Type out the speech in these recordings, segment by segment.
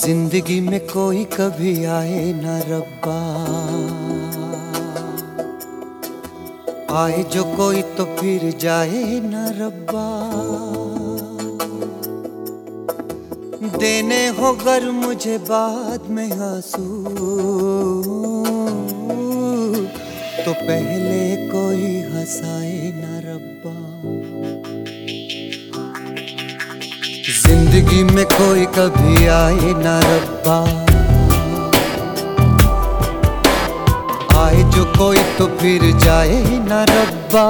जिंदगी में कोई कभी आए ना रब्बा, आए जो कोई तो फिर जाए ना रब्बा। देने हो गर मुझे बाद में आंसू, तो पहले कोई हंसाए ना रब्बा। जिंदगी में कोई कभी आए ना रब्बा, आए जो कोई तो फिर जाए ना रब्बा।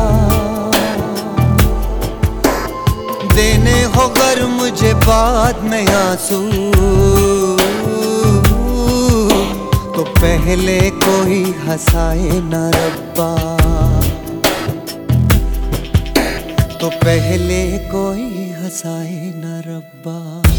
देने हो गर मुझे बाद में आंसू, तो पहले कोई हंसाए ना रब्बा, तो पहले कोई हंसाए ना रब्बा।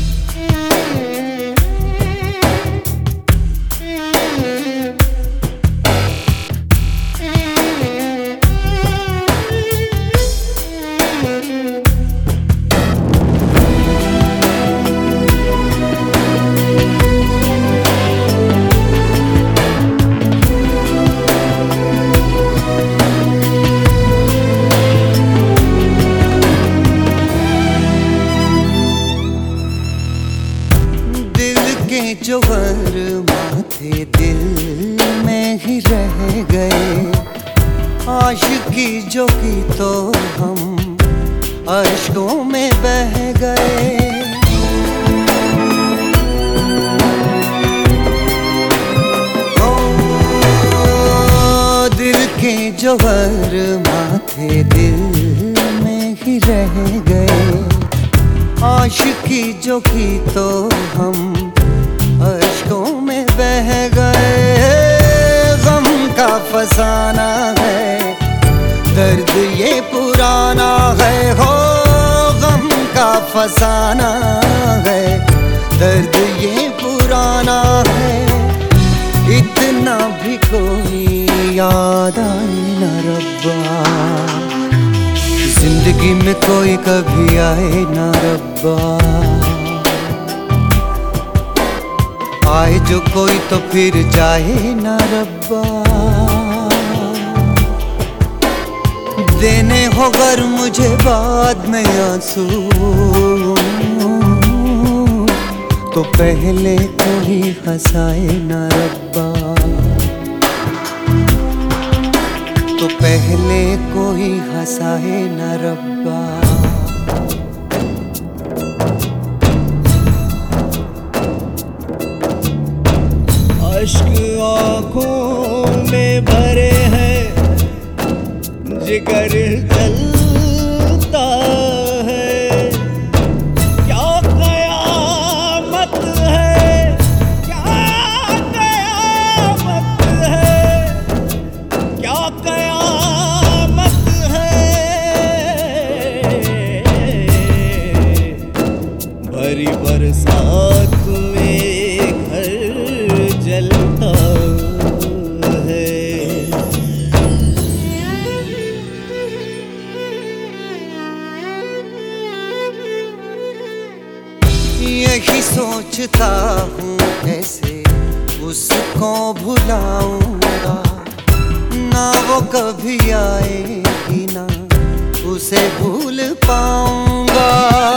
जो माथे दिल में ही रह गए, आशिकी जो की तो हम अश्कों में बह गए। ओ दिल के जौहर माथे दिल में ही रह गए, आशिकी जो की तो हम अश्कों में बह गए। गम का फसाना है, दर्द ये पुराना है हो। गम का फसाना है, दर्द ये पुराना है। इतना भी कोई याद आए ना रब्बा, जिंदगी में कोई कभी आए ना रब्बा, आए जो कोई तो फिर जाए ना रब्बा। देने हो गर मुझे बाद में आंसू, तो पहले कोई हंसाए ना रब्बा, तो पहले कोई हंसाए ना रब्बा। अश्क आँखों में भरे हैं, जिगर जलता है। क्या कयामत है, क्या कयामत है, क्या कयामत है। भरी बरसात में घर जलता है। यही सोचता हूँ कैसे उसको भुलाऊंगा, ना वो कभी आएगी ना उसे भूल पाऊंगा।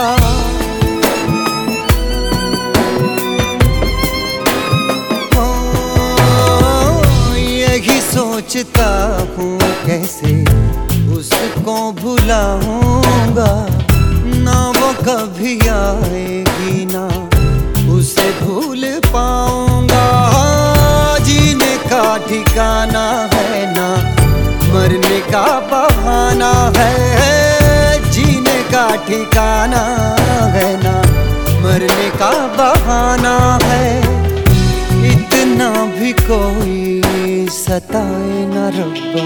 सोचता हूँ कैसे उसको भुलाऊंगा, ना वो कभी आएगी ना उसे भूल पाऊंगा। जीने का ठिकाना है ना मरने का बहाना है। जीने का ठिकाना है ना मरने का बहाना है। इतना भी कोई सताए ना रब्बा,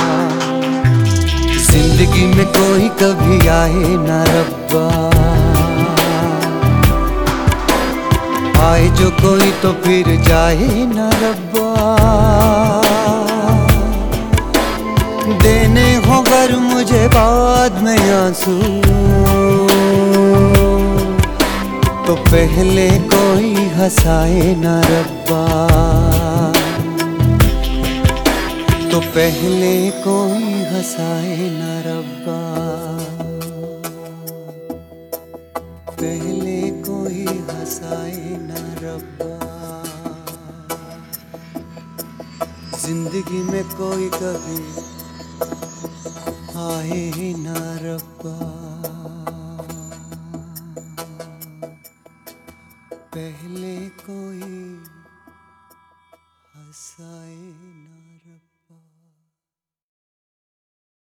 जिंदगी में कोई कभी आए ना रब्बा, आए जो कोई तो फिर जाए ना रब्बा। देने हो गर मुझे बाद में आंसू, तो पहले कोई हंसाए ना रब्बा, तो पहले कोई हंसाए ना रब्बा, पहले कोई हंसाए ना रब्बा। जिंदगी में कोई कभी आए ना रब्बा, पहले कोई हंसाए ना रब्बा।